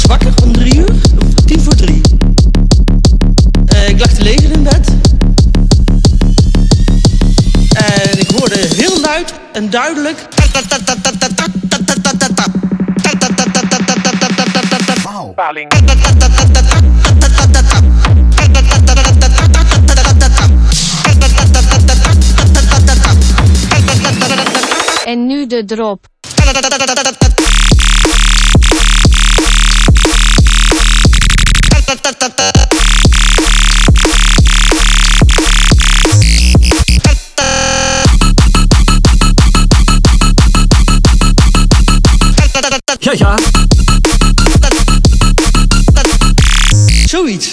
wakker om 3 uur, of 3 voor 3. Ik lag te lezen in bed. En ik hoorde heel luid en duidelijk... Paling. En nu de drop. Ja, ja. Zoiets.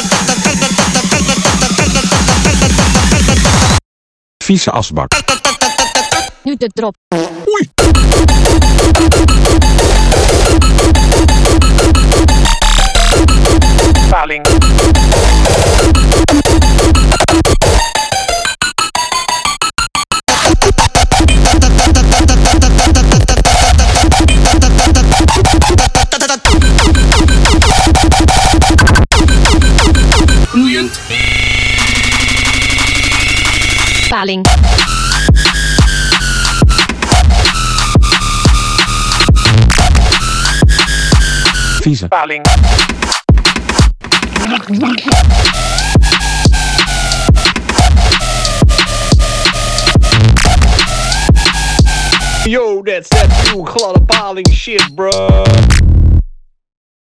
Vieze asbak. Nu de drop. Oei. Paling. Bloeiend. Paling. Vieze. Paling. Yo, that's that new gladde paling shit, bro.